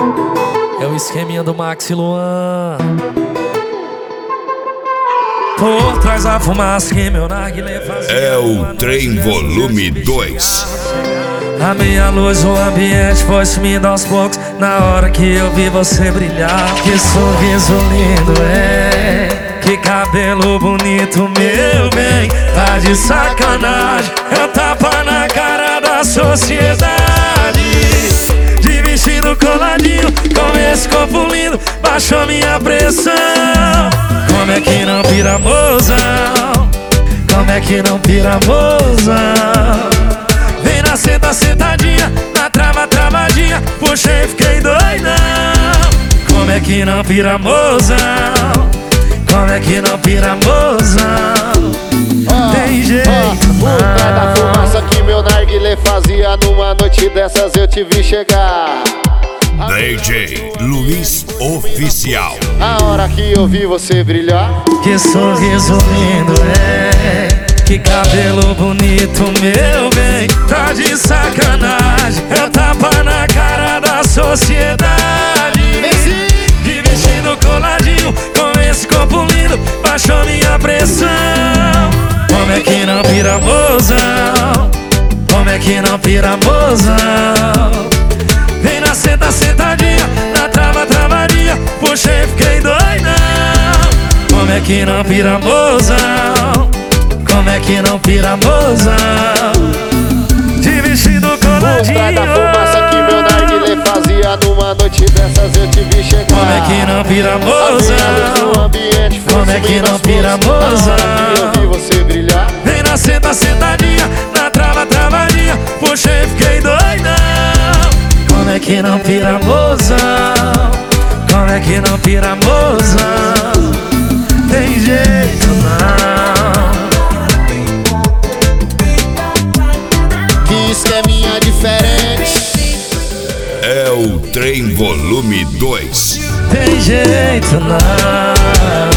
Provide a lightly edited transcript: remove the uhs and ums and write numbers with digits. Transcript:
É o esqueminha do Max e Luan. Por trás da fumaça que meu narguilé fazia. É o Trem Volume 2. A minha luz, o ambiente foi sumindo aos poucos. Na hora que eu vi você brilhar. Que sorriso lindo, que cabelo bonito, meu bem. Tá de sacanagem, é tapa na cara da sociedade. De vestido coladinho, com esse corpo lindo, baixou minha pressão. Como é que não pira, mozão? Como é que não pira, mozão? Vem na senta, sentadinha, na trava, travadinha, puxei, fiquei doidão. Como é que não pira, mozão? Como é que não pira, mozão? Tem jeito não. O pé da fumaça que meu narguilé fazia, numa noite dessas eu te vi chegar. DJ Luiz Oficial. A hora que eu vi você brilhar. Que sorriso lindo, que cabelo bonito, meu bem. Tá de sacanagem, é tapa na cara da sociedade. De vestido coladinho, com esse corpo lindo, baixou minha pressão. Como é que não pira, mozão? Como é que não pira, mozão? Vem na senta, sentadinha, na trava, travadinha, puxei, fiquei doidão. Como é que não pira, mozão? Como é que não pira, mozão? De vestido coladinho. Por trás da fumaça que meu narguilé fazia, numa noite dessas eu te vi chegar. Como é que não pira, mozão? Como é que não pira, mozão? Eu vi você brilhar. Vem na senta, sentadinha, na trava, travadinha, puxei, fiquei doidão. Como é que não pira, mozão? Como é que não pira, mozão? Tem jeito não. Que esqueminha diferente. É o Trem Volume 2. Tem jeito não.